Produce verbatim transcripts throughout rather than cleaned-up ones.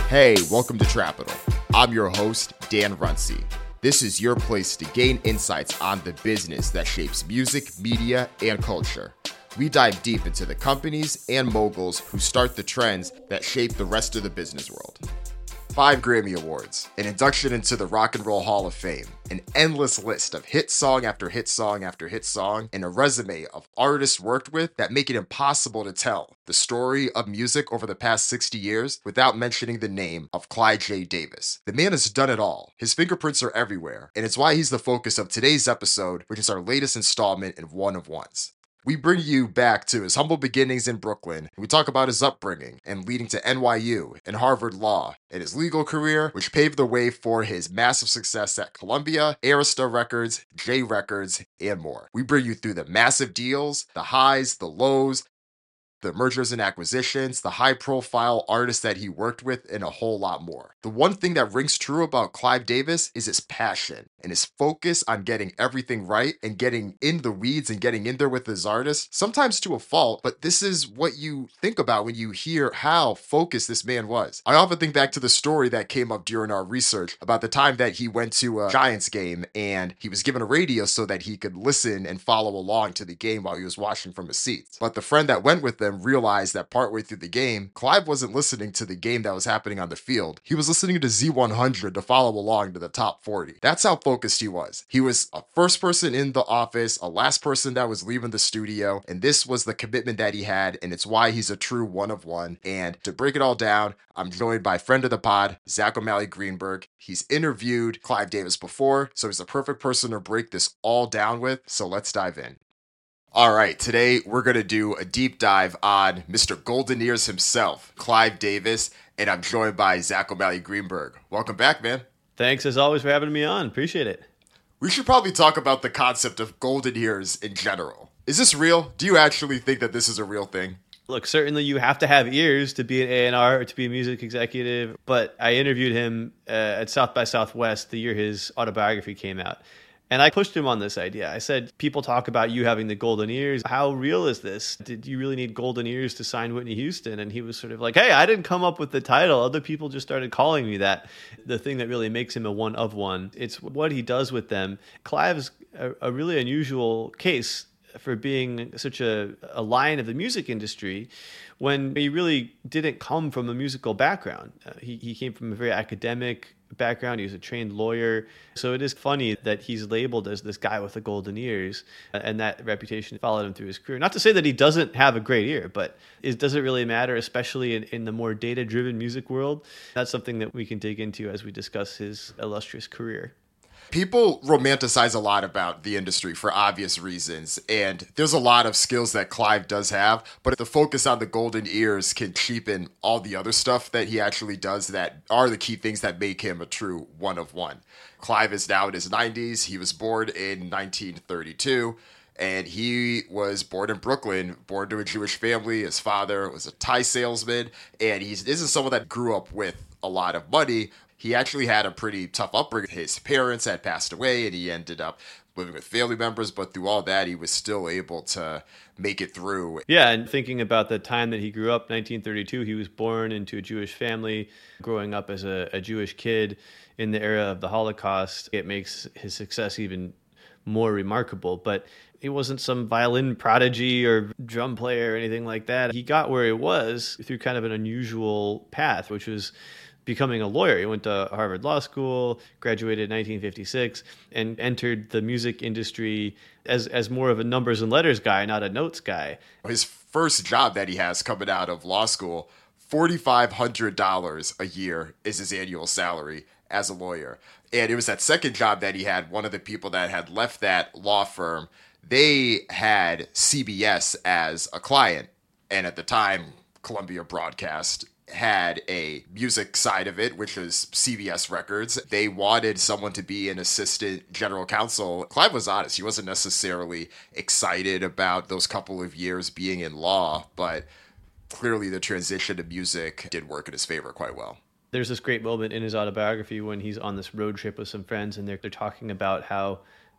Hey, welcome to Trapital. I'm your host, Dan Runcie. This is your place to gain insights on the business that shapes music, media, and culture. We dive deep into the companies and moguls who start the trends that shape the rest of the business world. Five Grammy Awards, an induction into the Rock and Roll Hall of Fame, an endless list of hit song after hit song after hit song, and a resume of artists worked with that make it impossible to tell the story of music over the past sixty years without mentioning the name of Clive J. Davis. The man has done it all. His fingerprints are everywhere, and it's why he's the focus of today's episode, which is our latest installment in One of Ones. We bring you back to his humble beginnings in Brooklyn, and we talk about his upbringing and leading to N Y U and Harvard Law, and his legal career, which paved the way for his massive success at Columbia, Arista Records, J Records, and more. We bring you through the massive deals, the highs, the lows, the mergers and acquisitions, the high-profile artists that he worked with, and a whole lot more. The one thing that rings true about Clive Davis is his passion and his focus on getting everything right and getting in the weeds and getting in there with his artists, sometimes to a fault, but this is what you think about when you hear how focused this man was. I often think back to the story that came up during our research about the time that he went to a Giants game and he was given a radio so that he could listen and follow along to the game while he was watching from his seat. But the friend that went with them realized that partway through the game, Clive wasn't listening to the game that was happening on the field. He was listening to Z one hundred to follow along to the top forty. That's how focused he was. He was a first person in the office, a last person that was leaving the studio, and this was the commitment that he had, and it's why he's a true one of one. And to break it all down, I'm joined by friend of the pod, Zach O'Malley Greenberg. He's interviewed Clive Davis before, so he's the perfect person to break this all down with, so let's dive in. All right, today we're going to do a deep dive on Mister Golden Ears himself, Clive Davis, and I'm joined by Zach O'Malley Greenberg. Welcome back, man. Thanks, as always, for having me on. Appreciate it. We should probably talk about the concept of golden ears in general. Is this real? Do you actually think that this is a real thing? Look, certainly you have to have ears to be an A and R or to be a music executive, but I interviewed him uh, at South by Southwest the year his autobiography came out. And I pushed him on this idea. I said, people talk about you having the golden ears. How real is this? Did you really need golden ears to sign Whitney Houston? And he was sort of like, hey, I didn't come up with the title. Other people just started calling me that. The thing that really makes him a one of one, it's what he does with them. Clive's a, a really unusual case for being such a, a lion of the music industry when he really didn't come from a musical background. Uh, he, he came from a very academic background. He was a trained lawyer. So it is funny that he's labeled as this guy with the golden ears, and that reputation followed him through his career. Not to say that he doesn't have a great ear, but it doesn't really matter, especially in, in the more data-driven music world. That's something that we can dig into as we discuss his illustrious career. People romanticize a lot about the industry for obvious reasons, and there's a lot of skills that Clive does have, but the focus on the golden ears can cheapen all the other stuff that he actually does that are the key things that make him a true one of one. Clive is now in his nineties. He was born in nineteen thirty-two, and he was born in Brooklyn, born to a Jewish family. His father was a tie salesman, and he isn't someone that grew up with a lot of money. He actually had a pretty tough upbringing. His parents had passed away, and he ended up living with family members. But through all that, he was still able to make it through. Yeah, and thinking about the time that he grew up, nineteen thirty-two, he was born into a Jewish family, growing up as a, a Jewish kid in the era of the Holocaust. It makes his success even more remarkable. But he wasn't some violin prodigy or drum player or anything like that. He got where he was through kind of an unusual path, which was becoming a lawyer. He went to Harvard Law School, graduated in nineteen fifty-six, and entered the music industry as as more of a numbers and letters guy, not a notes guy. His first job that he has coming out of law school, four thousand five hundred dollars a year is his annual salary as a lawyer. And it was that second job that he had, one of the people that had left that law firm, they had C B S as a client. And at the time, Columbia Broadcast had a music side of it, which was C B S Records. They wanted someone to be an assistant general counsel. Clive was honest. He wasn't necessarily excited about those couple of years being in law, but clearly the transition to music did work in his favor quite well. There's this great moment in his autobiography when he's on this road trip with some friends, and they're, they're talking about how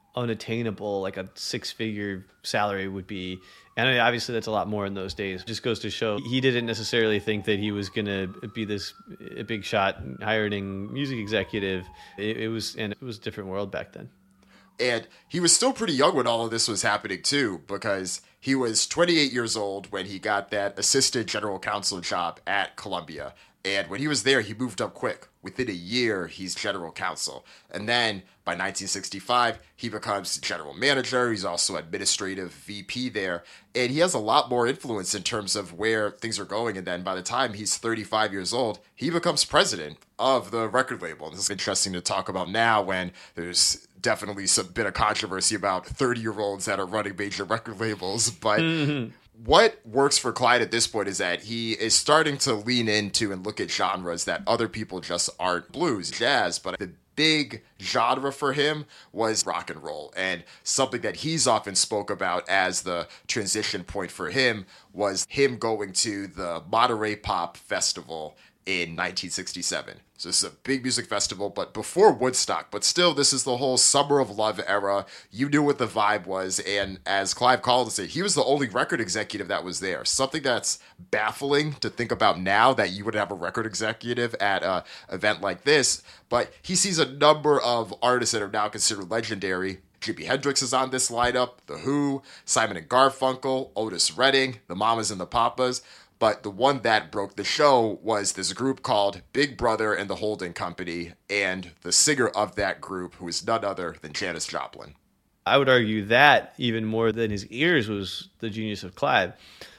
unattainable like a six-figure salary would be. And I mean, obviously that's a lot more in those days. It just goes to show he didn't necessarily think that he was going to be this a big shot hiring music executive. It, it was, and it was a different world back then. And he was still pretty young when all of this was happening too, because he was twenty-eight years old when he got that assistant general counsel job at Columbia. And when he was there, he moved up quick. Within a year, he's general counsel. And then by nineteen sixty-five, he becomes general manager. He's also administrative V P there. And he has a lot more influence in terms of where things are going. And then by the time he's thirty-five years old, he becomes president of the record label. And this is interesting to talk about now when there's definitely some bit of controversy about thirty-year-olds that are running major record labels. But mm-hmm. What works for Clyde at this point is that he is starting to lean into and look at genres that other people just aren't. Blues, jazz, but the big genre for him was rock and roll. And something that he's often spoke about as the transition point for him was him going to the Monterey Pop Festival in nineteen sixty-seven. So this is a big music festival, but before Woodstock. But still, this is the whole Summer of Love era. You knew what the vibe was. And as Clive Collins said, he was the only record executive that was there. Something that's baffling to think about now, that you would have a record executive at an event like this. But he sees a number of artists that are now considered legendary. Jimi Hendrix is on this lineup, The Who, Simon and Garfunkel, Otis Redding, the Mamas and the Papas. But the one that broke the show was this group called Big Brother and the Holding Company, and the singer of that group, who is none other than Janis Joplin. I would argue that even more than his ears was the genius of Clive.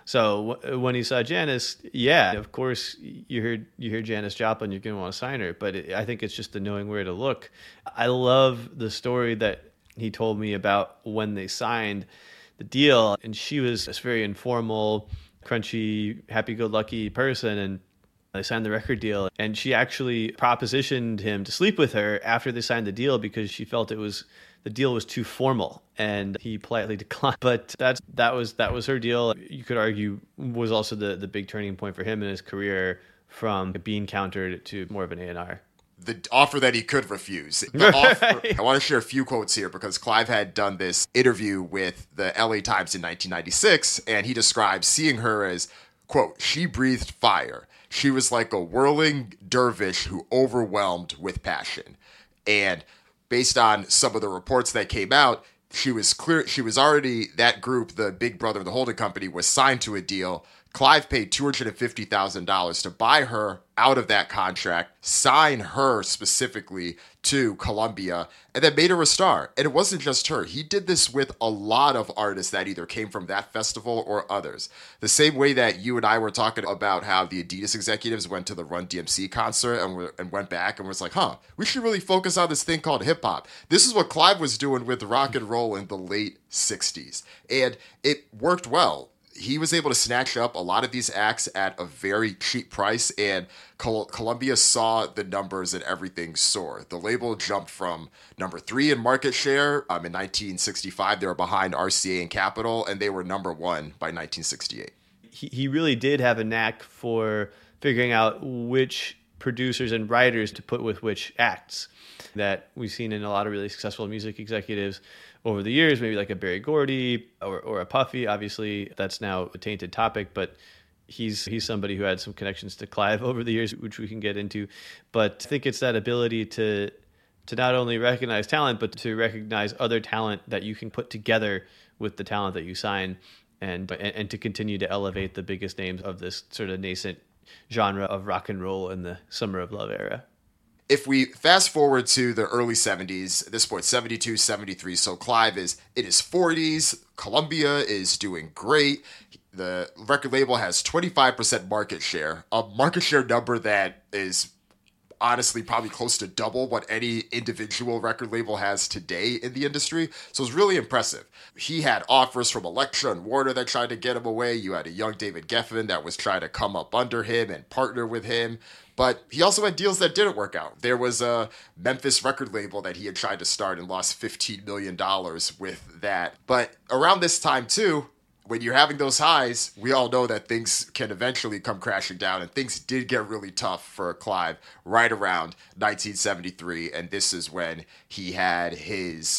So w- when he saw Janis, yeah, of course you heard you hear Janis Joplin, you're going to want to sign her. But it, I think it's just the knowing where to look. I love the story that he told me about when they signed the deal, and she was this very informal, crunchy, happy-go-lucky person, and they signed the record deal. And she actually propositioned him to sleep with her after they signed the deal because she felt it was the deal was too formal, and he politely declined. But that's that was that was her deal. You could argue was also the the big turning point for him in his career, from being countered to more of an A and R. The offer that he could refuse. The offer, I want to share a few quotes here because Clive had done this interview with the L A Times in nineteen ninety-six, and he describes seeing her as, quote, "She breathed fire. She was like a whirling dervish who overwhelmed with passion." And based on some of the reports that came out, she was clear. She was already, that group, the Big Brother, the holding company, was signed to a deal. Clive paid two hundred fifty thousand dollars to buy her out of that contract, sign her specifically to Columbia, and then made her a star. And it wasn't just her. He did this with a lot of artists that either came from that festival or others. The same way that you and I were talking about how the Adidas executives went to the Run D M C concert and, were, and went back and was like, huh, we should really focus on this thing called hip hop. This is what Clive was doing with rock and roll in the late sixties. And it worked well. He was able to snatch up a lot of these acts at a very cheap price, and Col- Columbia saw the numbers and everything soar. The label jumped from number three in market share. Um, in nineteen sixty-five, they were behind R C A and Capitol, and they were number one by nineteen sixty-eight. He, he really did have a knack for figuring out which producers and writers to put with which acts, that we've seen in a lot of really successful music executives over the years, maybe like a Berry Gordy or, or a Puffy. Obviously, that's now a tainted topic, but he's he's somebody who had some connections to Clive over the years, which we can get into. But I think it's that ability to to not only recognize talent, but to recognize other talent that you can put together with the talent that you sign, and and, and to continue to elevate the biggest names of this sort of nascent genre of rock and roll in the Summer of Love era. If we fast forward to the early seventies, at this point, seventy-two, seventy-three, so Clive is in his forties, Columbia is doing great. The record label has twenty-five percent market share, a market share number that is honestly probably close to double what any individual record label has today in the industry. So it's really impressive. He had offers from Elektra and Warner that tried to get him away. You had a young David Geffen that was trying to come up under him and partner with him. But he also had deals that didn't work out. There was a Memphis record label that he had tried to start and lost fifteen million dollars with that. But around this time, too, when you're having those highs, we all know that things can eventually come crashing down. And things did get really tough for Clive right around nineteen seventy-three. And this is when he had his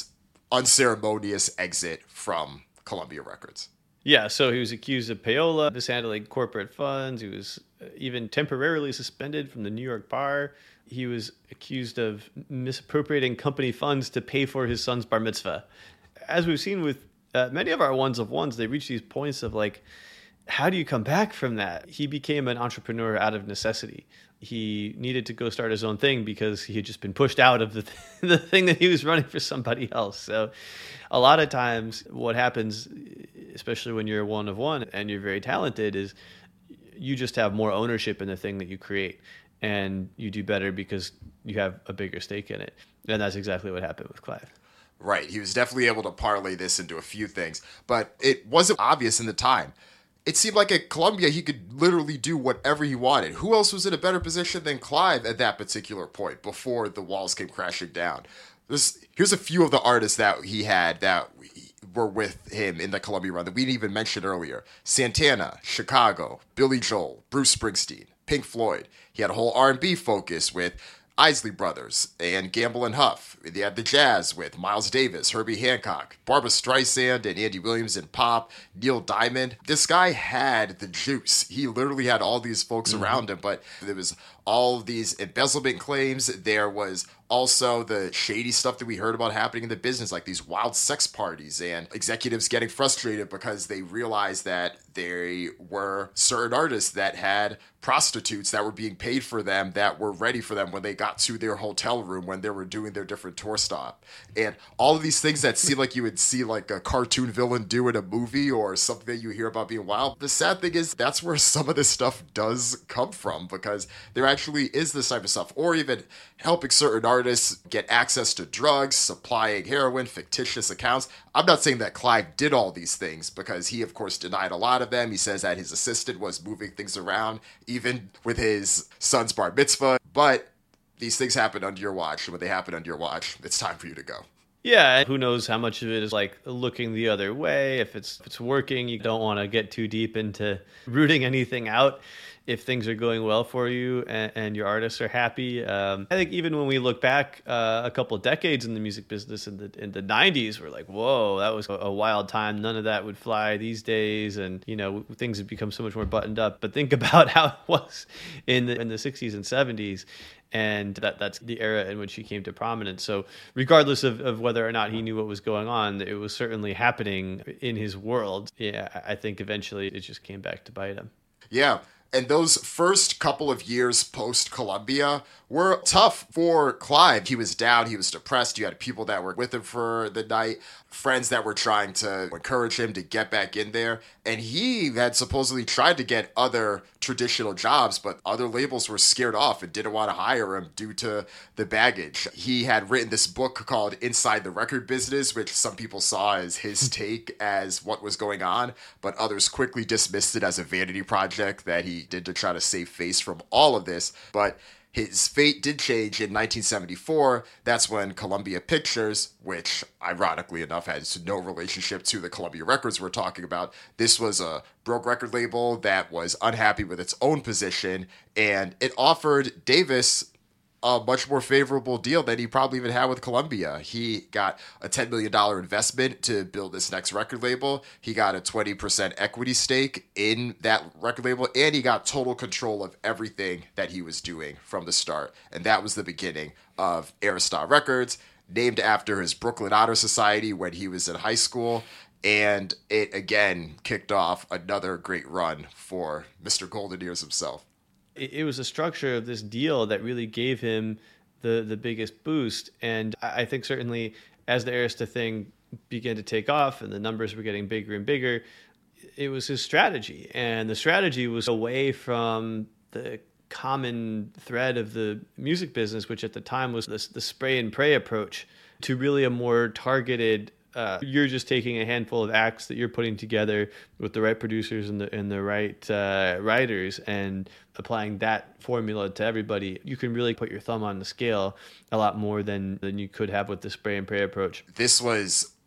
unceremonious exit from Columbia Records. Yeah, so he was accused of payola, mishandling corporate funds. He was even temporarily suspended from the New York bar. He was accused of misappropriating company funds to pay for his son's bar mitzvah. As we've seen with uh, many of our ones of ones, they reach these points of like, how do you come back from that? He became an entrepreneur out of necessity. He needed to go start his own thing because he had just been pushed out of the, th- the thing that he was running for somebody else. So a lot of times what happens, especially when you're one of one and you're very talented, is you just have more ownership in the thing that you create, and you do better because you have a bigger stake in it. And that's exactly what happened with Clive. Right. He was definitely able to parlay this into a few things, but it wasn't obvious in the time. It seemed like at Columbia, he could literally do whatever he wanted. Who else was in a better position than Clive at that particular point before the walls came crashing down? There's, here's a few of the artists that he had that were with him in the Columbia run that we didn't even mention earlier. Santana, Chicago, Billy Joel, Bruce Springsteen, Pink Floyd. He had a whole R and B focus with Isley Brothers and Gamble and Huff. They had the jazz with Miles Davis, Herbie Hancock, Barbra Streisand and Andy Williams in pop, Neil Diamond. This guy had the juice. He literally had all these folks mm-hmm. around him, but there was all of these embezzlement claims. There was also the shady stuff that we heard about happening in the business, like these wild sex parties and executives getting frustrated because they realized that there were certain artists that had prostitutes that were being paid for them that were ready for them when they got to their hotel room when they were doing their different tour stop. And all of these things that seem like you would see like a cartoon villain do in a movie or something that you hear about being wild. The sad thing is that's where some of this stuff does come from, because there actually is this type of stuff, or even helping certain artists get access to drugs, supplying heroin, fictitious accounts. I'm not saying that Clive did all these things, because he, of course, denied a lot of them. He says that his assistant was moving things around, even with his son's bar mitzvah. But these things happen under your watch, and when they happen under your watch, it's time for you to go. Yeah, who knows how much of it is like looking the other way. If it's if it's working, you don't want to get too deep into rooting anything out. If things are going well for you and, and your artists are happy. Um, I think even when we look back uh, a couple of decades in the music business in the in the nineties, we're like, whoa, that was a, a wild time. None of that would fly these days. And, you know, things have become so much more buttoned up. But think about how it was in the, in the sixties and seventies. And that that's the era in which he came to prominence. So regardless of, of whether or not he knew what was going on, it was certainly happening in his world. Yeah, I think eventually it just came back to bite him. Yeah. And those first couple of years post-Columbia were tough for Clive. He was down. He was depressed. You had people that were with him for the night, friends that were trying to encourage him to get back in there. And he had supposedly tried to get other traditional jobs, but other labels were scared off and didn't want to hire him due to the baggage. He had written this book called Inside the Record Business, which some people saw as his take as what was going on, but others quickly dismissed it as a vanity project that he did to try to save face from all of this. But his fate did change in nineteen seventy-four. That's when Columbia Pictures, which ironically enough has no relationship to the Columbia Records we're talking about, this was a broke record label that was unhappy with its own position, and it offered Davis a much more favorable deal than he probably even had with Columbia. He got a ten million dollars investment to build this next record label. He got a twenty percent equity stake in that record label, and he got total control of everything that he was doing from the start. And that was the beginning of Arista Records, named after his Brooklyn Honor Society when he was in high school. And it, again, kicked off another great run for Mister Golden Ears himself. It was a structure of this deal that really gave him the, the biggest boost. And I think certainly as the Arista thing began to take off and the numbers were getting bigger and bigger, it was his strategy. And the strategy was away from the common thread of the music business, which at the time was this, the spray and pray approach, to really a more targeted Uh, you're just taking a handful of acts that you're putting together with the right producers and the and the right uh, writers and applying that formula to everybody. You can really put your thumb on the scale a lot more than, than you could have with the spray and pray approach. This was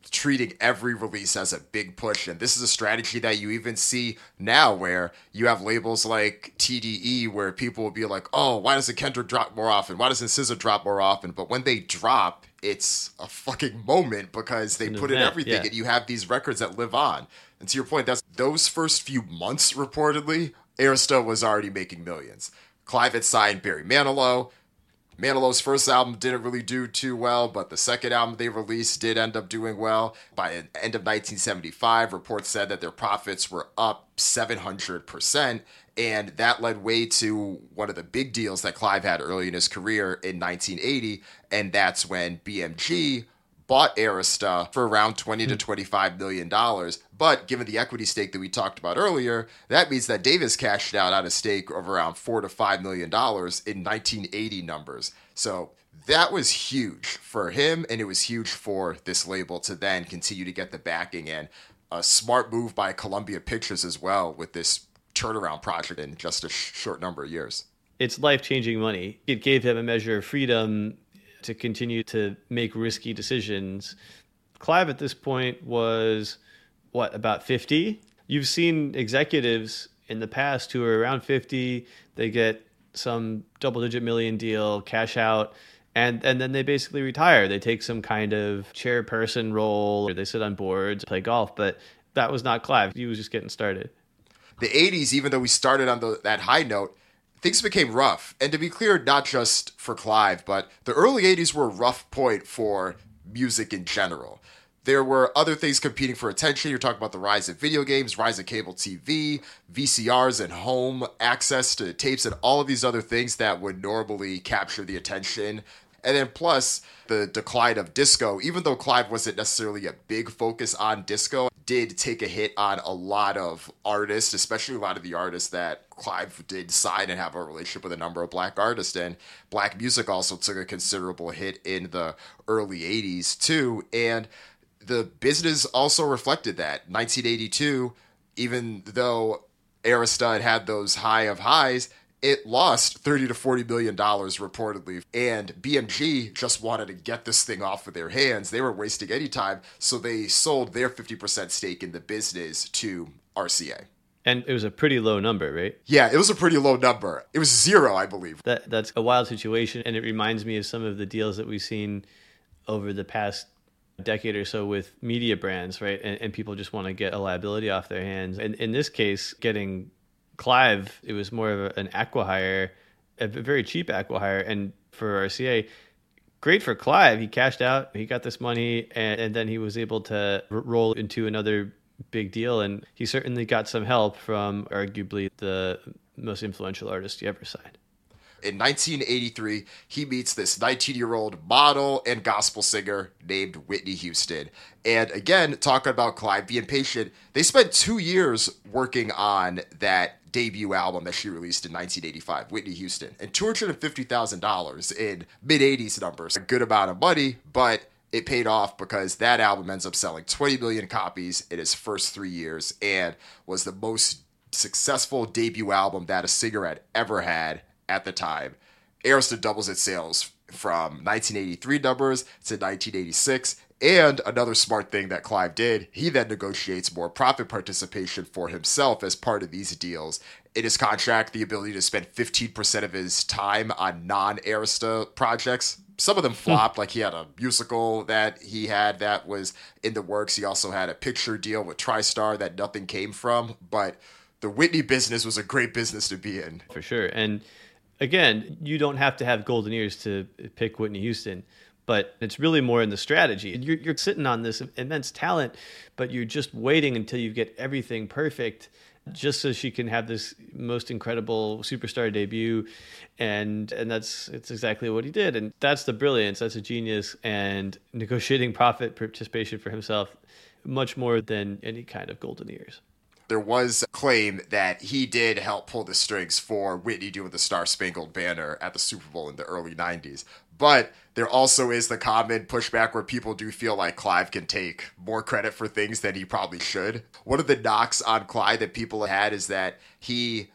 treating every release as a big push. And this is a strategy that you even see now where you have labels like T D E where people will be like, oh, why doesn't Kendrick drop more often? Why doesn't S Z A drop more often? But when they drop, it's a fucking moment because they put in everything, yeah. And you have these records that live on. And to your point, that's those first few months, reportedly, Arista was already making millions. Clive had signed Barry Manilow. Manilow's first album didn't really do too well, but the second album they released did end up doing well. By the end of nineteen seventy-five, reports said that their profits were up seven hundred percent, and that led way to one of the big deals that Clive had early in his career in nineteen eighty, and that's when B M G bought Arista for around twenty to twenty-five million dollars. But given the equity stake that we talked about earlier, that means that Davis cashed out on a stake of around four to five million dollars in nineteen eighty numbers. So that was huge for him, and it was huge for this label to then continue to get the backing, and a smart move by Columbia Pictures as well with this turnaround project in just a sh- short number of years. It's life-changing money. It gave him a measure of freedom to continue to make risky decisions. Clive at this point was, what, about fifty? You've seen executives in the past who are around fifty, they get some double-digit million deal, cash out, and, and then they basically retire. They take some kind of chairperson role, or they sit on boards, play golf, but that was not Clive. He was just getting started. The eighties, even though we started on the, that high note, things became rough. And to be clear, not just for Clive, but the early eighties were a rough point for music in general. There were other things competing for attention. You're talking about the rise of video games, rise of cable T V, V C Rs and home access to tapes, and all of these other things that would normally capture the attention. And then plus the decline of disco, even though Clive wasn't necessarily a big focus on disco, did take a hit on a lot of artists, especially a lot of the artists that Clive did sign and have a relationship with a number of black artists. And black music also took a considerable hit in the early eighties too. And the business also reflected that. nineteen eighty-two, even though Arista had had those high of highs, it lost thirty to forty million dollars reportedly. And B M G just wanted to get this thing off of their hands. They weren't wasting any time, so they sold their fifty percent stake in the business to R C A. And it was a pretty low number, right? Yeah, it was a pretty low number. It was zero, I believe. That That's a wild situation, and it reminds me of some of the deals that we've seen over the past decade or so with media brands, right? And, and people just want to get a liability off their hands. And in this case, getting Clive, it was more of a, an acqui-hire, a very cheap acqui-hire. And for R C A, great for Clive. He cashed out, he got this money, and, and then he was able to r- roll into another big deal. And he certainly got some help from arguably the most influential artist he ever signed. In nineteen eighty-three, he meets this nineteen-year-old model and gospel singer named Whitney Houston. And again, talking about Clive being patient, they spent two years working on that debut album that she released in nineteen eighty-five, Whitney Houston, and two hundred fifty thousand dollars in mid-eighties numbers. A good amount of money, but it paid off because that album ends up selling twenty million copies in its first three years and was the most successful debut album that a singer had ever had at the time. Arista doubles its sales from nineteen eighty-three numbers to nineteen eighty-six. And another smart thing that Clive did, he then negotiates more profit participation for himself as part of these deals. In his contract, the ability to spend fifteen percent of his time on non-Arista projects. Some of them flopped, like he had a musical that he had that was in the works. He also had a picture deal with TriStar that nothing came from. But the Whitney business was a great business to be in. For sure. And again, you don't have to have golden ears to pick Whitney Houston, but it's really more in the strategy. You're, you're sitting on this immense talent, but you're just waiting until you get everything perfect just so she can have this most incredible superstar debut. And and that's it's exactly what he did. And that's the brilliance. That's a genius. And negotiating profit participation for himself much more than any kind of golden ears. There was a claim that he did help pull the strings for Whitney doing the Star Spangled Banner at the Super Bowl in the early nineties. But there also is the common pushback where people do feel like Clive can take more credit for things than he probably should. One of the knocks on Clive that people had is that he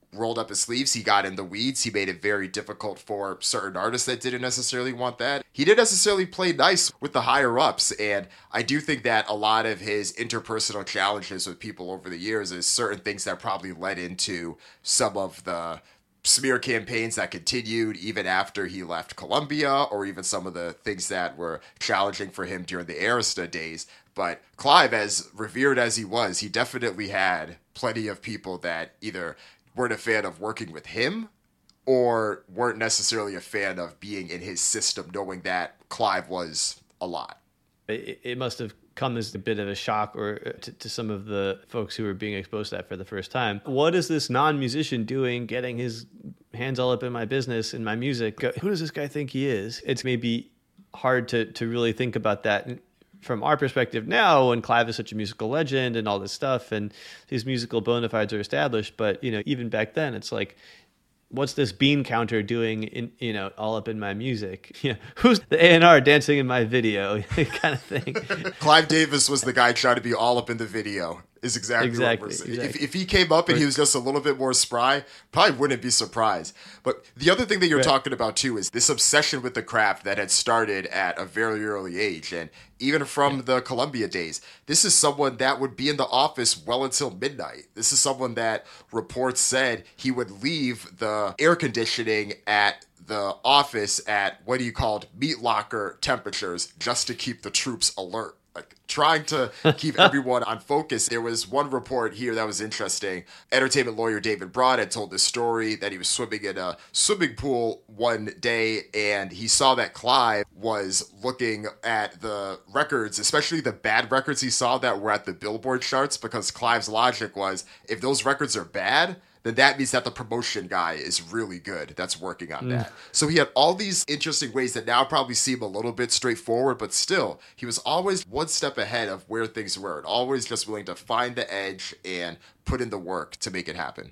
rolled up his sleeves. He got in the weeds. He made it very difficult for certain artists that didn't necessarily want that. He didn't necessarily play nice with the higher ups. And I do think that a lot of his interpersonal challenges with people over the years is certain things that probably led into some of the smear campaigns that continued even after he left Columbia, or even some of the things that were challenging for him during the Arista days. But Clive, as revered as he was, he definitely had plenty of people that either weren't a fan of working with him or weren't necessarily a fan of being in his system, knowing that Clive was a lot. It, it must have come as a bit of a shock or to, to some of the folks who were being exposed to that for the first time. What is this non-musician doing, getting his hands all up in my business, in my music? Who does this guy think he is? It's maybe hard to, to really think about that from our perspective now, when Clive is such a musical legend and all this stuff and his musical bona fides are established. But, you know, even back then, it's like, what's this bean counter doing in, you know, all up in my music? You know, who's the A and R dancing in my video kind of thing? Clive Davis was the guy trying to be all up in the video. Is exactly, exactly what we're saying. Exactly. If, if he came up and he was just a little bit more spry, probably wouldn't be surprised. But the other thing that you're right. talking about too is this obsession with the craft that had started at a very early age. And even from yeah. the Columbia days, this is someone that would be in the office well until midnight. This is someone that reports said he would leave the air conditioning at the office at what he called meat locker temperatures just to keep the troops alert. Like trying to keep everyone on focus. There was one report here that was interesting. Entertainment lawyer David Broad had told this story that he was swimming in a swimming pool one day and he saw that Clive was looking at the records, especially the bad records he saw that were at the Billboard charts, because Clive's logic was, if those records are bad, then that means that the promotion guy is really good that's working on mm. that. So he had all these interesting ways that now probably seem a little bit straightforward, but still, he was always one step ahead of where things were and always just willing to find the edge and put in the work to make it happen.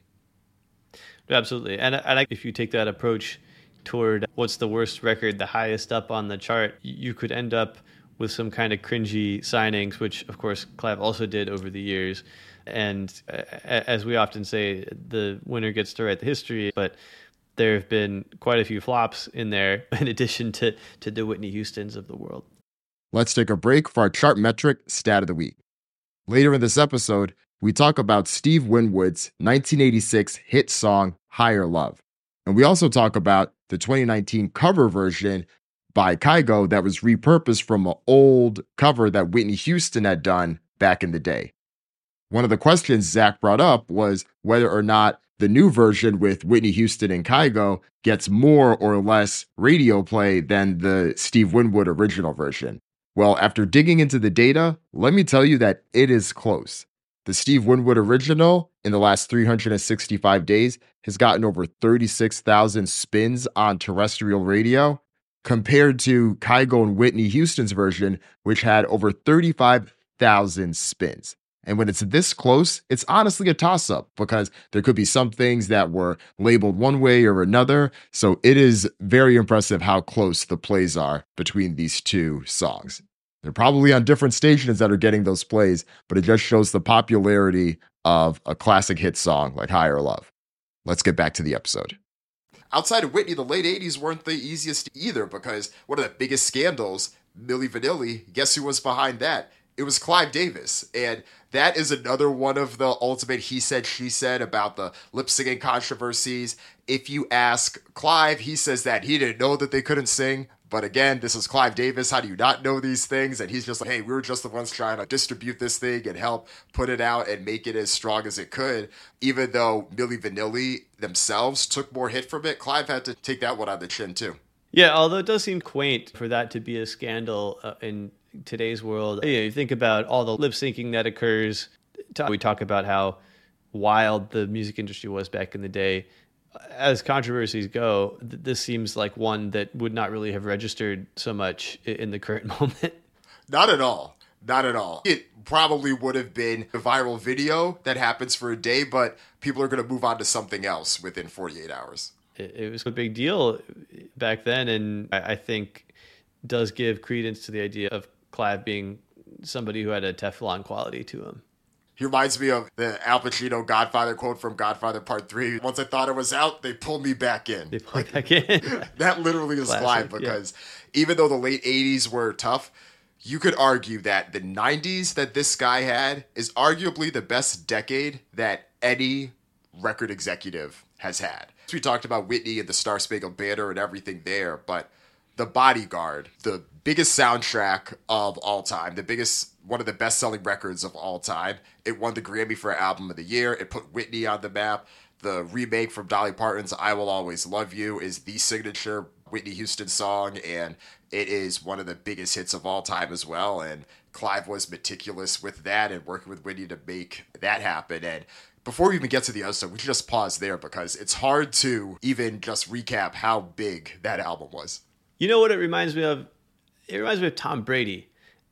Absolutely. And I like if you take that approach toward what's the worst record, the highest up on the chart, you could end up with some kind of cringy signings, which of course Clive also did over the years. And as we often say, the winner gets to write the history, but there have been quite a few flops in there in addition to, to the Whitney Houstons of the world. Let's take a break for our chart metric stat of the week. Later in this episode, we talk about Steve Winwood's nineteen eighty-six hit song, Higher Love. And we also talk about the twenty nineteen cover version by Kygo that was repurposed from an old cover that Whitney Houston had done back in the day. One of the questions Zach brought up was whether or not the new version with Whitney Houston and Kygo gets more or less radio play than the Steve Winwood original version. Well, after digging into the data, let me tell you that it is close. The Steve Winwood original in the last three hundred sixty-five days has gotten over thirty-six thousand spins on terrestrial radio, compared to Kygo and Whitney Houston's version, which had over thirty-five thousand spins. And when it's this close, it's honestly a toss-up because there could be some things that were labeled one way or another. So it is very impressive how close the plays are between these two songs. They're probably on different stations that are getting those plays, but it just shows the popularity of a classic hit song like Higher Love. Let's get back to the episode. Outside of Whitney, the late eighties weren't the easiest either, because one of the biggest scandals, Milli Vanilli, guess who was behind that? It was Clive Davis. And that is another one of the ultimate he said, she said about the lip singing controversies. If you ask Clive, he says that he didn't know that they couldn't sing. But again, this is Clive Davis. How do you not know these things? And he's just like, hey, we were just the ones trying to distribute this thing and help put it out and make it as strong as it could. Even though Milli Vanilli themselves took more hit from it, Clive had to take that one on the chin too. Yeah, although it does seem quaint for that to be a scandal uh, in today's world. You know, you think about all the lip syncing that occurs. We talk about how wild the music industry was back in the day. As controversies go, th- this seems like one that would not really have registered so much in the current moment. Not at all. Not at all. It probably would have been a viral video that happens for a day, but people are going to move on to something else within forty-eight hours. It, it was a big deal back then, and I, I think does give credence to the idea of Clive being somebody who had a Teflon quality to him. He reminds me of the Al Pacino Godfather quote from Godfather Part three. Once I thought it was out, they pulled me back in. They pulled like, back in. That literally is Clive, because yeah. even though the late eighties were tough, you could argue that the nineties that this guy had is arguably the best decade that any record executive has had. We talked about Whitney and the Star Spangled Banner and everything there, but The Bodyguard, the biggest soundtrack of all time, the biggest, one of the best-selling records of all time. It won the Grammy for Album of the Year. It put Whitney on the map. The remake from Dolly Parton's I Will Always Love You is the signature Whitney Houston song, and it is one of the biggest hits of all time as well. And Clive was meticulous with that and working with Whitney to make that happen. And before we even get to the other stuff, we should just pause there because it's hard to even just recap how big that album was. You know what it reminds me of? It reminds me of Tom Brady.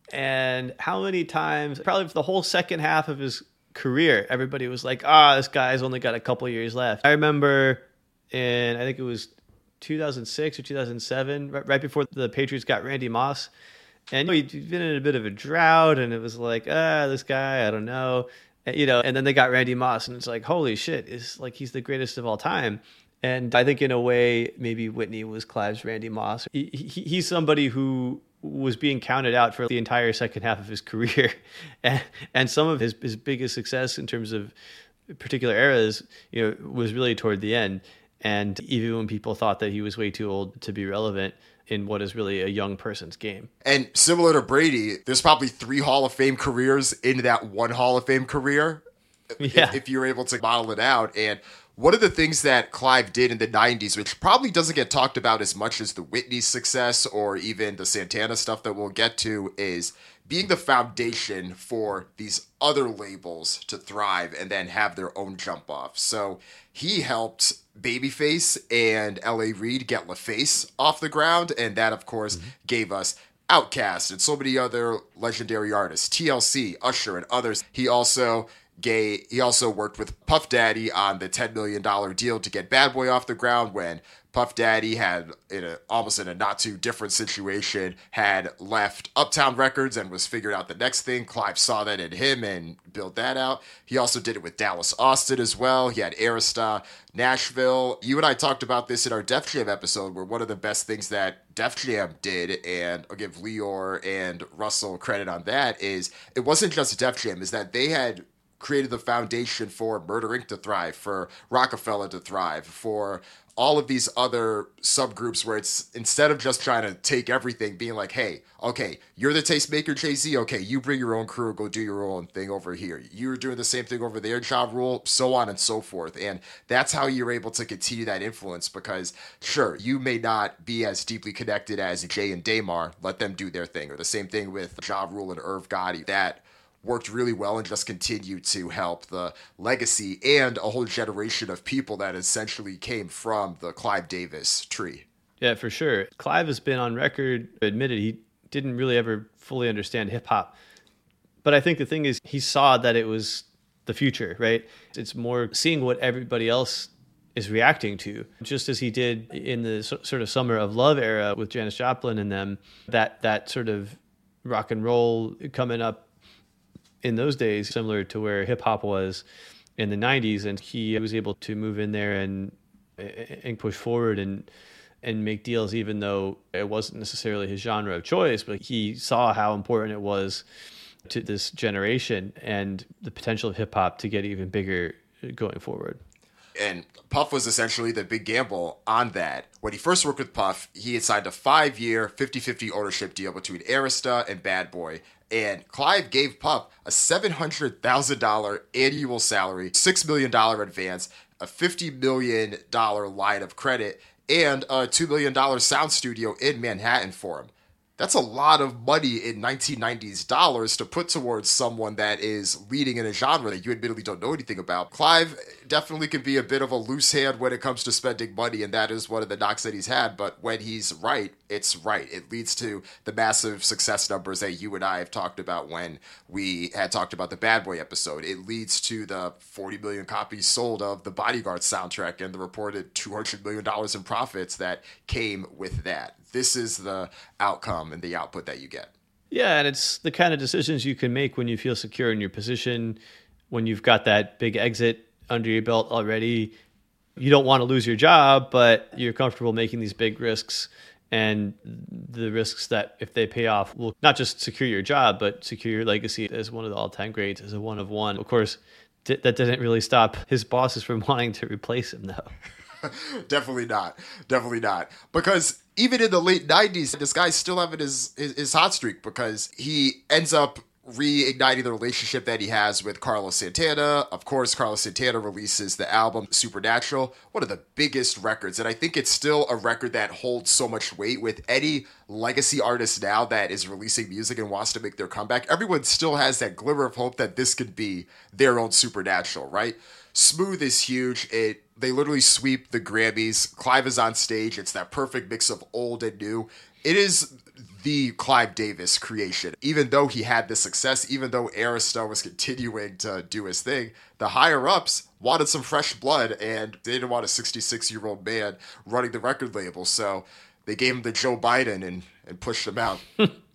And how many times, probably for the whole second half of his career, everybody was like, ah, oh, this guy's only got a couple years left. I remember in, I think it was two thousand six or two thousand seven, right, right before the Patriots got Randy Moss. And you know, he'd been in a bit of a drought, and it was like, ah, this guy, I don't know. And, you know, and then they got Randy Moss, and it's like, holy shit, it's like he's the greatest of all time. And I think in a way, maybe Whitney was Clive's Randy Moss. He, he, he's somebody who was being counted out for the entire second half of his career. and, and some of his, his biggest success in terms of particular eras, you know, was really toward the end. And even when people thought that he was way too old to be relevant in what is really a young person's game. And similar to Brady, there's probably three Hall of Fame careers in that one Hall of Fame career. Yeah. If, if you're able to model it out. And one of the things that Clive did in the nineties, which probably doesn't get talked about as much as the Whitney success or even the Santana stuff that we'll get to, is being the foundation for these other labels to thrive and then have their own jump off. So he helped Babyface and L A Reid get LaFace off the ground, and that, of course, mm-hmm. gave us Outkast and so many other legendary artists, T L C, Usher, and others. He also Gay, he also worked with Puff Daddy on the ten million dollars deal to get Bad Boy off the ground when Puff Daddy had, in a, almost in a not too different situation, had left Uptown Records and was figuring out the next thing. Clive saw that in him and built that out. He also did it with Dallas Austin as well. He had Arista, Nashville. You and I talked about this in our Def Jam episode, where one of the best things that Def Jam did, and I'll give Leor and Russell credit on that, is it wasn't just Def Jam, is that they had created the foundation for Murder Incorporated to thrive, for Rockefeller to thrive, for all of these other subgroups where it's, instead of just trying to take everything, being like, hey, okay, you're the tastemaker, Jay-Z, okay, you bring your own crew, go do your own thing over here. You're doing the same thing over there, Ja Rule, so on and so forth. And that's how you're able to continue that influence, because sure, you may not be as deeply connected as Jay and Damar, let them do their thing, or the same thing with Ja Rule and Irv Gotti. That worked really well and just continued to help the legacy and a whole generation of people that essentially came from the Clive Davis tree. Yeah, for sure. Clive has been on record, admitted he didn't really ever fully understand hip hop. But I think the thing is, he saw that it was the future, right? It's more seeing what everybody else is reacting to, just as he did in the sort of Summer of Love era with Janis Joplin and them, that, that sort of rock and roll coming up in those days, similar to where hip hop was in the nineties, and he was able to move in there and and push forward and and make deals, even though it wasn't necessarily his genre of choice. But he saw how important it was to this generation and the potential of hip hop to get even bigger going forward. And Puff was essentially the big gamble on that. When he first worked with Puff, he had signed a five-year fifty-fifty ownership deal between Arista and Bad Boy. And Clive gave Puff a seven hundred thousand dollars annual salary, six million dollars advance, a fifty million dollars line of credit, and a two million dollars sound studio in Manhattan for him. That's a lot of money in nineteen nineties dollars to put towards someone that is leading in a genre that you admittedly don't know anything about. Clive definitely can be a bit of a loose hand when it comes to spending money, and that is one of the knocks that he's had. But when he's right, it's right. It leads to the massive success numbers that you and I have talked about when we had talked about the Bad Boy episode. It leads to the forty million copies sold of the Bodyguard soundtrack and the reported two hundred million dollars in profits that came with that. This is the outcome and the output that you get. Yeah, and it's the kind of decisions you can make when you feel secure in your position, when you've got that big exit under your belt already, you don't want to lose your job, but you're comfortable making these big risks, and the risks that if they pay off will not just secure your job, but secure your legacy as one of the all-time greats, as a one of one. Of course, that didn't really stop his bosses from wanting to replace him, though. Definitely not. Definitely not. Because even in the late nineties, this guy's still having his, his, his hot streak, because he ends up reigniting the relationship that he has with Carlos Santana. Of course, Carlos Santana releases the album Supernatural, one of the biggest records. And I think it's still a record that holds so much weight with any legacy artist now that is releasing music and wants to make their comeback. Everyone still has that glimmer of hope that this could be their own Supernatural, right? Smooth is huge. It They literally sweep the Grammys. Clive is on stage. It's that perfect mix of old and new. It is the Clive Davis creation. Even though he had the success, even though Arista was continuing to do his thing, the higher-ups wanted some fresh blood, and they didn't want a sixty-six-year-old man running the record label. So they gave him to Joe Biden and, and pushed him out.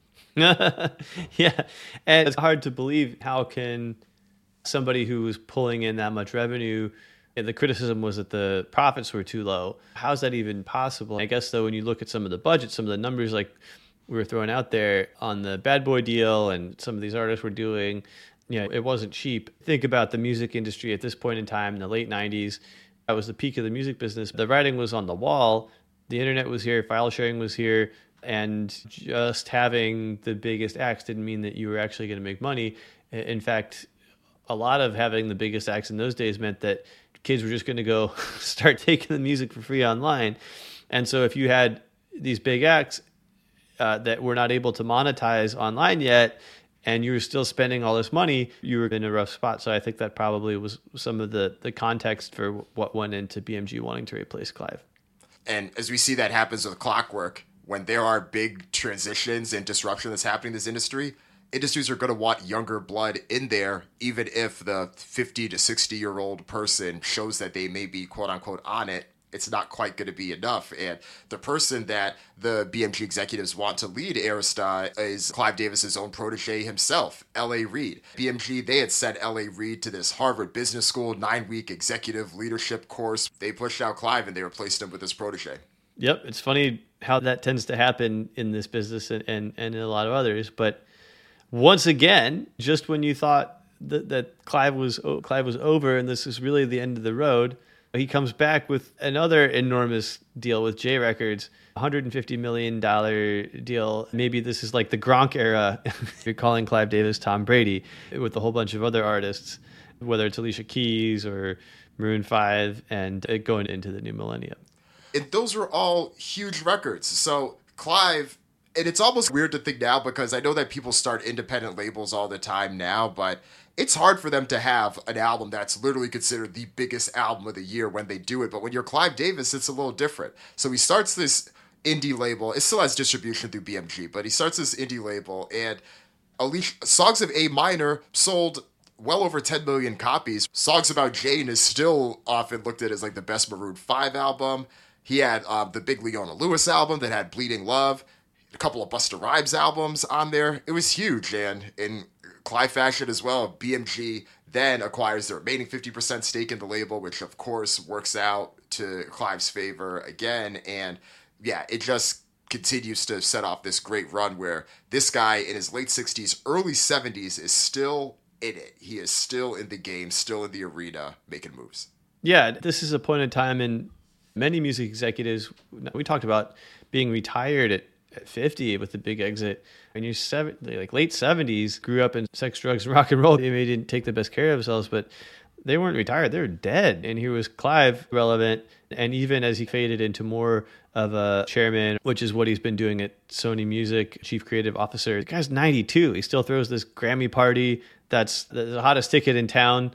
Yeah, and it's hard to believe how can somebody who was pulling in that much revenue, and the criticism was that the profits were too low. How's that even possible? I guess, though, when you look at some of the budget, some of the numbers like we were throwing out there on the Bad Boy deal and some of these artists were doing, you know, it wasn't cheap. Think about the music industry at this point in time in the late nineties. That was the peak of the music business. The writing was on the wall. The internet was here. File sharing was here. And just having the biggest acts didn't mean that you were actually going to make money. In fact, a lot of having the biggest acts in those days meant that kids were just going to go start taking the music for free online. And so if you had these big acts uh, that were not able to monetize online yet, and you were still spending all this money, you were in a rough spot. So I think that probably was some of the, the context for what went into B M G wanting to replace Clive. And as we see that happens with Clockwork, when there are big transitions and disruption that's happening in this industry, industries are going to want younger blood in there, even if the fifty to sixty year old person shows that they may be quote unquote on it. It's not quite going to be enough. And the person that the B M G executives want to lead Arista is Clive Davis's own protege himself, L A. Reid. B M G, they had sent L A. Reid to this Harvard Business School nine-week executive leadership course. They pushed out Clive and they replaced him with his protege. Yep. It's funny how that tends to happen in this business and, and, and in a lot of others. But once again, just when you thought that, that Clive was Clive was over and this is really the end of the road, he comes back with another enormous deal with J Records, one hundred fifty million dollars deal. Maybe this is like the Gronk era. You're calling Clive Davis Tom Brady with a whole bunch of other artists, whether it's Alicia Keys or Maroon five, and going into the new millennium. And those were all huge records. So Clive, and it's almost weird to think now because I know that people start independent labels all the time now, but it's hard for them to have an album that's literally considered the biggest album of the year when they do it. But when you're Clive Davis, it's a little different. So he starts this indie label. It still has distribution through B M G, but he starts this indie label, and Alicia, Songs of A Minor sold well over ten million copies. Songs About Jane is still often looked at as like the best Maroon five album. He had um, the big Leona Lewis album that had Bleeding Love, a couple of Busta Rhymes albums on there. It was huge, and in Clive fashion as well, B M G then acquires the remaining fifty percent stake in the label, which of course works out to Clive's favor again. And yeah, it just continues to set off this great run where this guy in his late sixties, early seventies is still in it. He is still in the game, still in the arena, making moves. Yeah, this is a point in time in many music executives. We talked about being retired at at fifty with the big exit, and you're seven, like late seventies, grew up in sex, drugs, and rock and roll. They maybe didn't take the best care of themselves, but they weren't retired. They were dead. And here was Clive relevant. And even as he faded into more of a chairman, which is what he's been doing at Sony Music, chief creative officer, the guy's ninety-two. He still throws this Grammy party. That's the hottest ticket in town.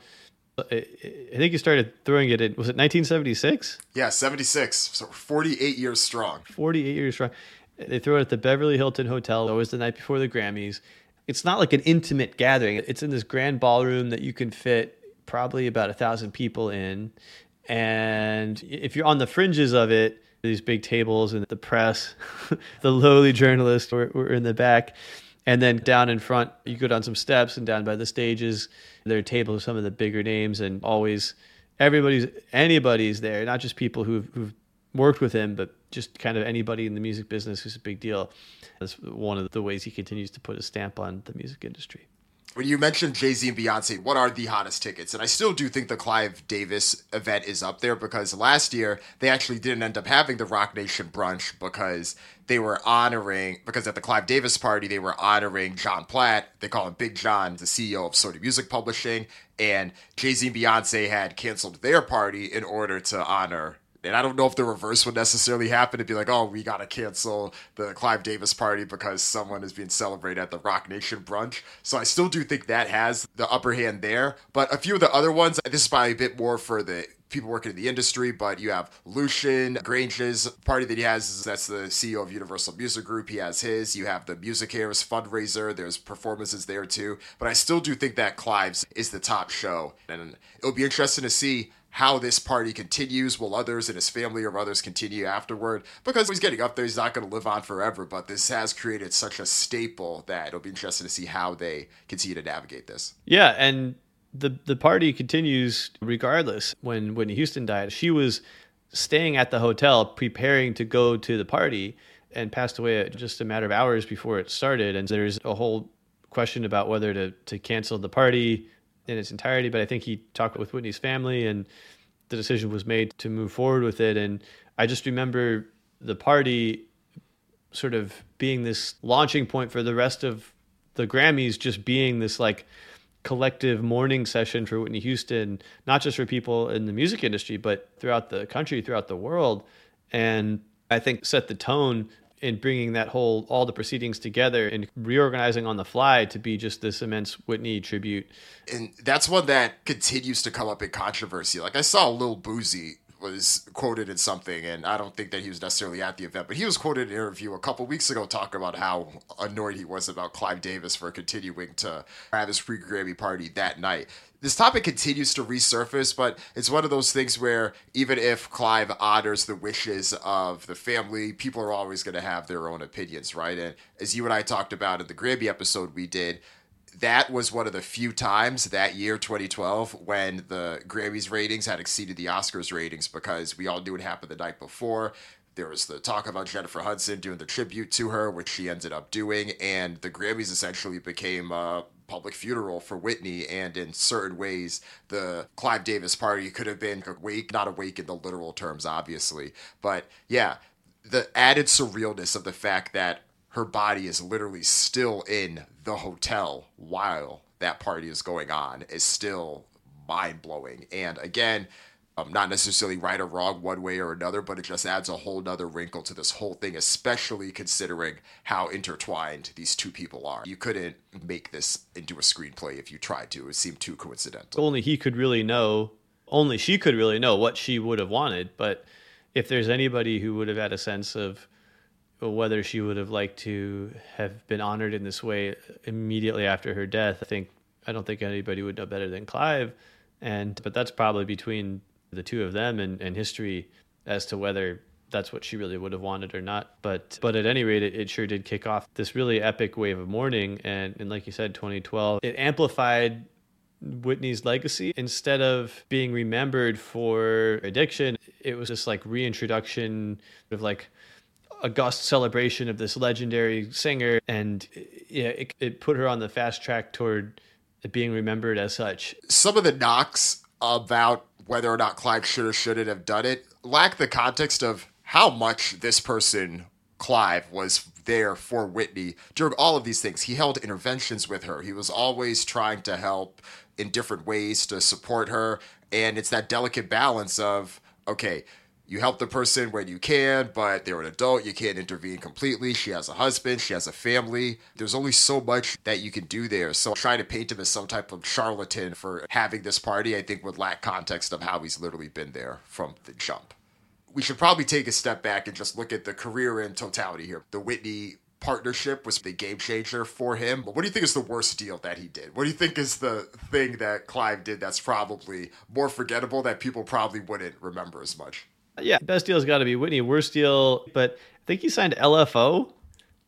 I think he started throwing it in, was it nineteen seventy-six? Yeah, seventy-six. So forty-eight years strong. forty-eight years strong. They throw it at the Beverly Hilton Hotel, always the night before the Grammys. It's not like an intimate gathering. It's in this grand ballroom that you can fit probably about a thousand people in. And if you're on the fringes of it, these big tables and the press, the lowly journalists were, were in the back. And then down in front, you go down some steps, and down by the stages, there are tables of some of the bigger names, and always everybody's, anybody's there, not just people who've, who've worked with him, but just kind of anybody in the music business who's a big deal. That's one of the ways he continues to put a stamp on the music industry. When you mentioned Jay-Z and Beyonce, what are the hottest tickets? And I still do think the Clive Davis event is up there, because last year they actually didn't end up having the Rock Nation brunch because they were honoring, because at the Clive Davis party, they were honoring John Platt. They call him Big John, the C E O of Sony Music Publishing. And Jay-Z and Beyonce had canceled their party in order to honor. And I don't know if the reverse would necessarily happen, to be like, oh, we got to cancel the Clive Davis party because someone is being celebrated at the Rock Nation brunch. So I still do think that has the upper hand there. But a few of the other ones, this is probably a bit more for the people working in the industry, but you have Lucian Grange's party that he has. That's the C E O of Universal Music Group. He has his. You have the Music Cares fundraiser. There's performances there too. But I still do think that Clive's is the top show. And it'll be interesting to see how this party continues. Will others in his family or others continue afterward? Because he's getting up there, he's not going to live on forever, but this has created such a staple that it'll be interesting to see how they continue to navigate this. Yeah, and the the party continues regardless. When Whitney Houston died, she was staying at the hotel preparing to go to the party and passed away just a matter of hours before it started. And there's a whole question about whether to, to cancel the party in its entirety, but I think he talked with Whitney's family and the decision was made to move forward with it. And I just remember the party sort of being this launching point for the rest of the Grammys, just being this like collective mourning session for Whitney Houston, not just for people in the music industry, but throughout the country, throughout the world. And I think set the tone in bringing that whole, all the proceedings together and reorganizing on the fly to be just this immense Whitney tribute. And that's one that continues to come up in controversy. Like I saw Lil Boozy was quoted in something, and I don't think that he was necessarily at the event, but he was quoted in an interview a couple weeks ago talking about how annoyed he was about Clive Davis for continuing to have his pre-Grammy party that night. This topic continues to resurface, but it's one of those things where even if Clive honors the wishes of the family, people are always going to have their own opinions, right? And as you and I talked about in the Grammy episode we did, that was one of the few times that year, twenty twelve, when the Grammys ratings had exceeded the Oscars ratings, because we all knew what happened the night before. There was the talk about Jennifer Hudson doing the tribute to her, which she ended up doing, and the Grammys essentially became a public funeral for Whitney. And in certain ways, the Clive Davis party could have been a wake, not a wake in the literal terms, obviously. But yeah, the added surrealness of the fact that her body is literally still in the hotel while that party is going on is still mind-blowing. And again, um, not necessarily right or wrong one way or another, but it just adds a whole nother wrinkle to this whole thing, especially considering how intertwined these two people are. You couldn't make this into a screenplay if you tried to. It seemed too coincidental. Only he could really know, only she could really know what she would have wanted. But if there's anybody who would have had a sense of whether she would have liked to have been honored in this way immediately after her death, I think I don't think anybody would know better than Clive. And but that's probably between the two of them and, and history as to whether that's what she really would have wanted or not. But but at any rate, it, it sure did kick off this really epic wave of mourning. And, and like you said, twenty twelve, it amplified Whitney's legacy. Instead of being remembered for addiction, it was just like reintroduction of like august celebration of this legendary singer, and yeah, it, it put her on the fast track toward being remembered as such. Some of the knocks about whether or not Clive should or shouldn't have done it lack the context of how much this person, Clive, was there for Whitney during all of these things. He held interventions with her. He was always trying to help in different ways to support her. And it's that delicate balance of, okay, you help the person when you can, but they're an adult. You can't intervene completely. She has a husband. She has a family. There's only so much that you can do there. So trying to paint him as some type of charlatan for having this party, I think would lack context of how he's literally been there from the jump. We should probably take a step back and just look at the career in totality here. The Whitney partnership was the game changer for him. But what do you think is the worst deal that he did? What do you think is the thing that Clive did that's probably more forgettable that people probably wouldn't remember as much? Yeah, best deal's got to be Whitney. Worst deal, but I think he signed L F O.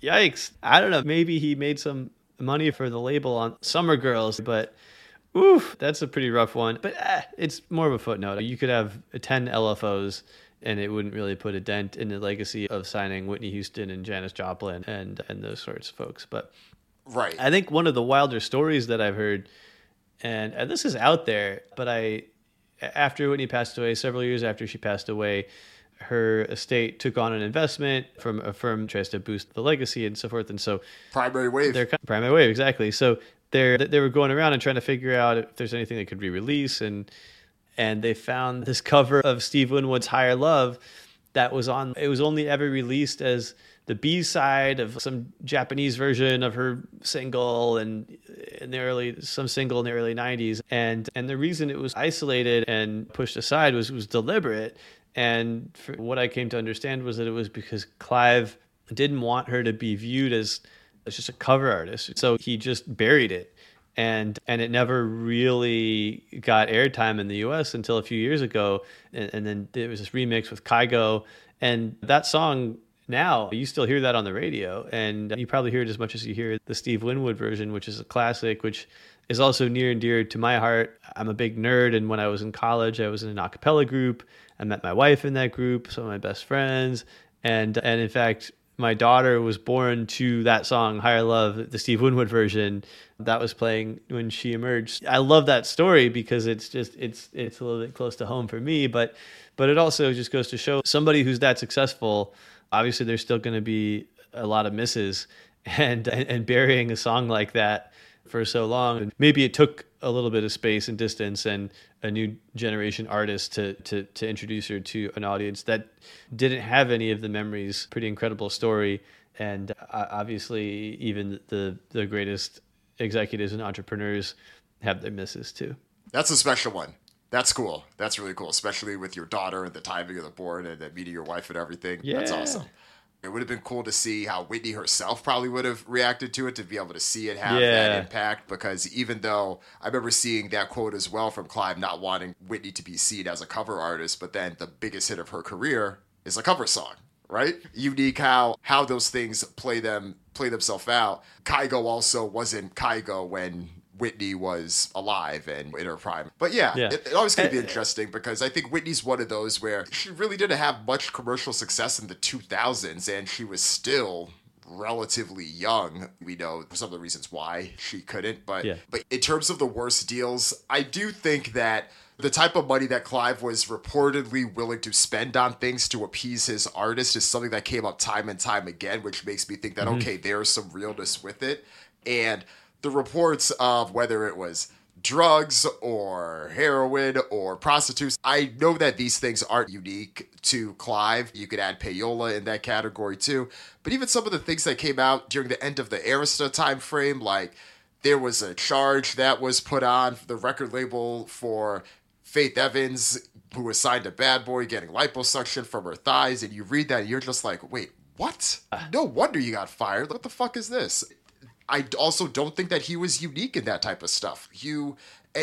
Yikes. I don't know. Maybe he made some money for the label on Summer Girls, but oof, that's a pretty rough one. But eh, it's more of a footnote. You could have ten L F Os and it wouldn't really put a dent in the legacy of signing Whitney Houston and Janis Joplin and, and those sorts of folks. But right. I think one of the wilder stories that I've heard, and, and this is out there, but I, after Whitney passed away, several years after she passed away, her estate took on an investment from a firm that tries to boost the legacy and so forth. And so Primary Wave. They're Primary Wave, exactly. So they're, they were going around and trying to figure out if there's anything they could re-release. And, and they found this cover of Steve Winwood's Higher Love that was on, it was only ever released as the B-side of some Japanese version of her single and in the early, some single in the early nineties. And, and the reason it was isolated and pushed aside was, was deliberate. And for what I came to understand was that it was because Clive didn't want her to be viewed as, as just a cover artist. So he just buried it. And and it never really got airtime in the U S until a few years ago. And, and then there was this remix with Kygo. And that song now, you still hear that on the radio. And you probably hear it as much as you hear the Steve Winwood version, which is a classic, which is also near and dear to my heart. I'm a big nerd. And when I was in college, I was in an a cappella group. I met my wife in that group, some of my best friends. And and in fact, my daughter was born to that song, Higher Love, the Steve Winwood version that was playing when she emerged. I love that story because it's just, it's it's a little bit close to home for me, but but it also just goes to show somebody who's that successful, obviously there's still going to be a lot of misses, and, and and burying a song like that for so long, maybe it took a little bit of space and distance and a new generation artist to, to, to introduce her to an audience that didn't have any of the memories. Pretty incredible story. And uh, obviously even the, the greatest executives and entrepreneurs have their misses too. That's a special one. That's cool. That's really cool, especially with your daughter and the timing of the board and then meeting your wife and everything. Yeah. That's awesome. It would have been cool to see how Whitney herself probably would have reacted to it, to be able to see it have yeah. that impact. Because even though I remember seeing that quote as well from Clive, not wanting Whitney to be seen as a cover artist, but then the biggest hit of her career is a cover song, right? Unique how how those things play them play themselves out. Kygo also wasn't Kygo when Whitney was alive and in her prime. But yeah, yeah. It, it always going to be interesting because I think Whitney's one of those where she really didn't have much commercial success in the two thousands and she was still relatively young. We know some of the reasons why she couldn't, but yeah. but in terms of the worst deals, I do think that the type of money that Clive was reportedly willing to spend on things to appease his artist is something that came up time and time again, which makes me think that, mm-hmm. okay, there's some realness with it. And the reports of whether it was drugs or heroin or prostitutes, I know that these things aren't unique to Clive. You could add payola in that category too. But even some of the things that came out during the end of the Arista time frame, like there was a charge that was put on the record label for Faith Evans, who was signed to Bad Boy, getting liposuction from her thighs. And you read that and you're just like, wait, what? No wonder you got fired. What the fuck is this? I also don't think that he was unique in that type of stuff. You,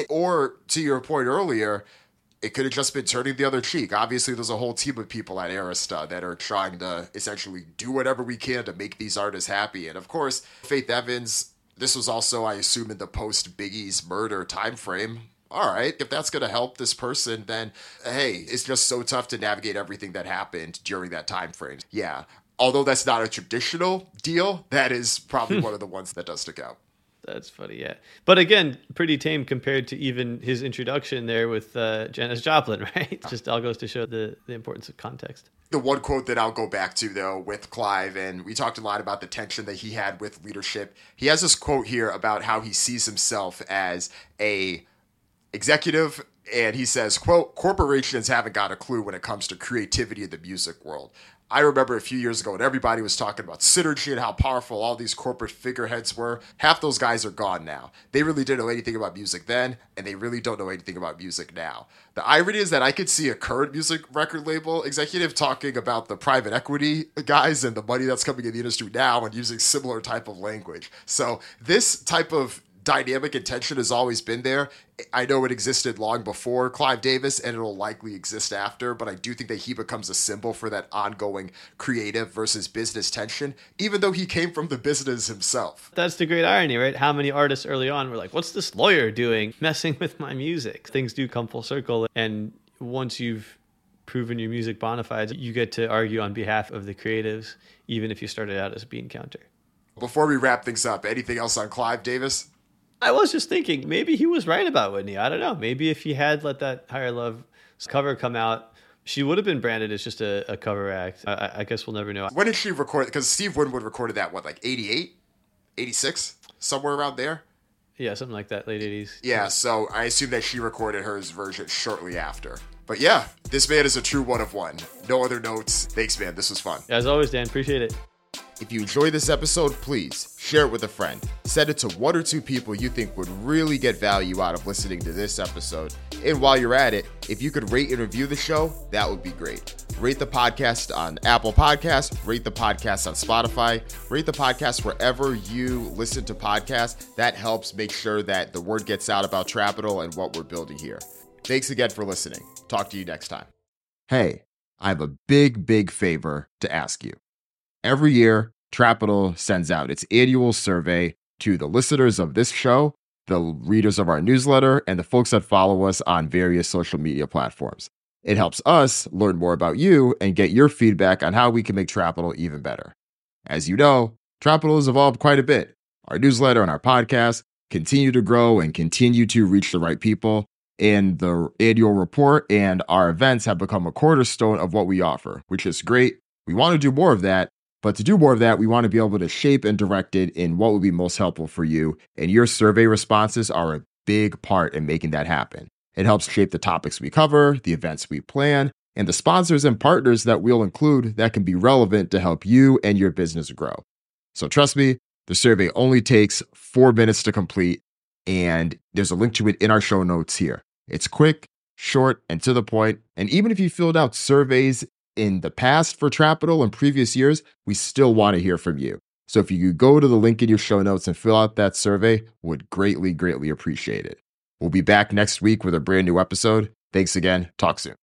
or to your point earlier, it could have just been turning the other cheek. Obviously, there's a whole team of people at Arista that are trying to essentially do whatever we can to make these artists happy. And of course, Faith Evans, this was also, I assume, in the post-Biggie's murder time frame. All right, if that's going to help this person, then, hey, it's just so tough to navigate everything that happened during that time frame. Yeah. Although that's not a traditional deal, that is probably one of the ones that does stick out. That's funny, yeah. But again, pretty tame compared to even his introduction there with uh, Janis Joplin, right? It just all goes to show the, the importance of context. The one quote that I'll go back to, though, with Clive, and we talked a lot about the tension that he had with leadership. He has this quote here about how he sees himself as a executive, and he says, quote, "Corporations haven't got a clue when it comes to creativity in the music world. I remember a few years ago when everybody was talking about synergy and how powerful all these corporate figureheads were. Half those guys are gone now. They really didn't know anything about music then, and they really don't know anything about music now." The irony is that I could see a current music record label executive talking about the private equity guys and the money that's coming in the industry now and using similar type of language. So this type of dynamic and tension has always been there. I know it existed long before Clive Davis, and it'll likely exist after, but I do think that he becomes a symbol for that ongoing creative versus business tension, even though he came from the business himself. That's the great irony, right? How many artists early on were like, what's this lawyer doing messing with my music? Things do come full circle, and once you've proven your music bona fides, you get to argue on behalf of the creatives, even if you started out as a bean counter. Before we wrap things up, anything else on Clive Davis? I was just thinking, maybe he was right about Whitney. I don't know. Maybe if he had let that Higher Love cover come out, she would have been branded as just a, a cover act. I, I guess we'll never know. When did she record? Because Steve Winwood recorded that, what, like eighty-eight, eighty-six? Somewhere around there? Yeah, something like that, late eighties. Yeah, so I assume that she recorded hers version shortly after. But yeah, this man is a true one of one. No other notes. Thanks, man. This was fun. As always, Dan, appreciate it. If you enjoyed this episode, please share it with a friend. Send it to one or two people you think would really get value out of listening to this episode. And while you're at it, if you could rate and review the show, that would be great. Rate the podcast on Apple Podcasts, rate the podcast on Spotify, rate the podcast wherever you listen to podcasts. That helps make sure that the word gets out about Trapital and what we're building here. Thanks again for listening. Talk to you next time. Hey, I have a big, big favor to ask you. Every year, Trapital sends out its annual survey to the listeners of this show, the readers of our newsletter, and the folks that follow us on various social media platforms. It helps us learn more about you and get your feedback on how we can make Trapital even better. As you know, Trapital has evolved quite a bit. Our newsletter and our podcast continue to grow and continue to reach the right people. And the annual report and our events have become a cornerstone of what we offer, which is great. We want to do more of that. But to do more of that, we want to be able to shape and direct it in what would be most helpful for you. And your survey responses are a big part in making that happen. It helps shape the topics we cover, the events we plan, and the sponsors and partners that we'll include that can be relevant to help you and your business grow. So trust me, the survey only takes four minutes to complete, and there's a link to it in our show notes here. It's quick, short, and to the point. And even if you filled out surveys in the past for Trapital and previous years, we still want to hear from you. So if you could go to the link in your show notes and fill out that survey, would greatly, greatly appreciate it. We'll be back next week with a brand new episode. Thanks again. Talk soon.